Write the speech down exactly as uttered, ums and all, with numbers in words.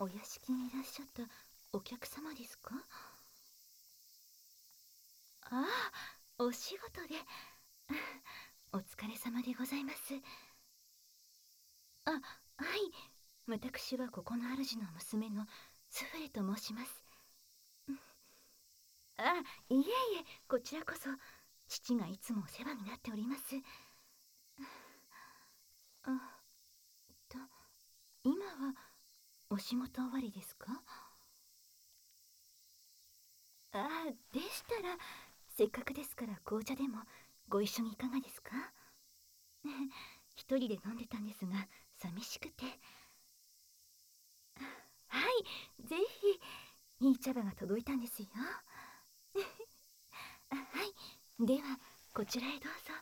お屋敷にいらっしゃったお客様ですか？ああ、お仕事で。お疲れ様でございます。あ、はい。私はここの主の娘のスフレと申します。あ、いえいえ、こちらこそ、父がいつもお世話になっております。あ、と、今はお仕事終わりですか？あ、でしたら、せっかくですから紅茶でもご一緒にいかがですか？一人で飲んでたんですが、寂しくて。はい、ぜひ、いい茶葉が届いたんですよ。あ、はい、では、こちらへどうぞ。